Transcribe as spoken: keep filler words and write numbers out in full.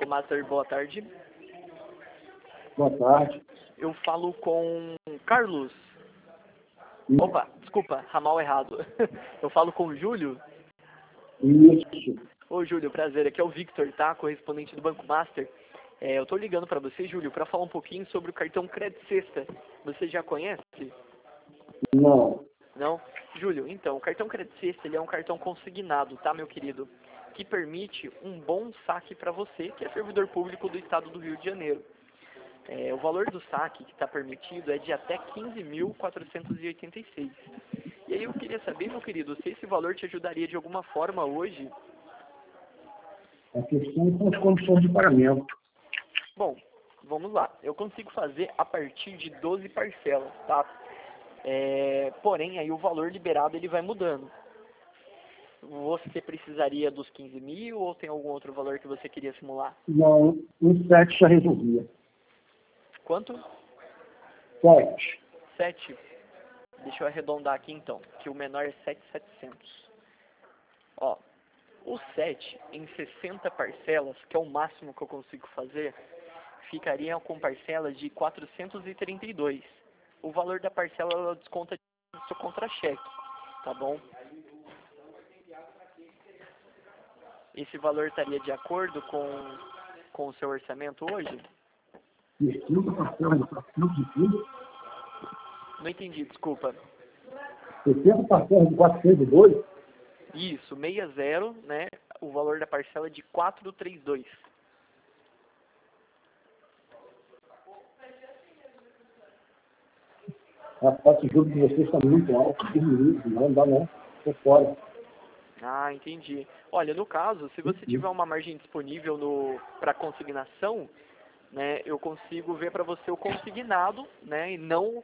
Master, boa tarde. Boa tarde. Eu falo com Carlos. Opa, desculpa, ramal errado. Eu falo com o Júlio. Isso. Ô Júlio, prazer. Aqui é o Victor, tá? Correspondente do Banco Master. É, eu tô ligando para você, Júlio, para falar um pouquinho sobre o cartão Crédito Sexta. Você já conhece? Não. Não? Júlio, então, o cartão Crédito Sexta, ele é um cartão consignado, tá, meu querido? Que permite um bom saque para você, que é servidor público do estado do Rio de Janeiro. É, o valor do saque que está permitido é de até quinze mil quatrocentos e oitenta e seis. E aí eu queria saber, meu querido, se esse valor te ajudaria de alguma forma hoje. A questão são as condições de pagamento. Bom, vamos lá. Eu consigo fazer a partir de doze parcelas, tá? É, porém, aí o valor liberado ele vai mudando. Você precisaria dos quinze mil ou tem algum outro valor que você queria simular? Não, um sete já resolvia. Quanto? Sete. sete. Deixa eu arredondar aqui então, que o menor é sete mil e setecentos. Ó, o sete em sessenta parcelas, que é o máximo que eu consigo fazer, ficaria com parcelas de quatrocentos e trinta e dois. O valor da parcela ela desconta do seu contra-cheque, tá bom? Esse valor estaria de acordo com, com o seu orçamento hoje? sessenta parcelas de quatrocentos e dois. Não entendi, desculpa. sessenta parcelas de quatrocentos e dois? Isso, sessenta, né? O valor da parcela é de quatrocentos e trinta e dois. A taxa de juros de vocês está muito alta, diminuído, não dá não, estou fora. Ah, entendi. Olha, no caso, se você tiver uma margem disponível no para consignação, né, eu consigo ver para você o consignado, né, e não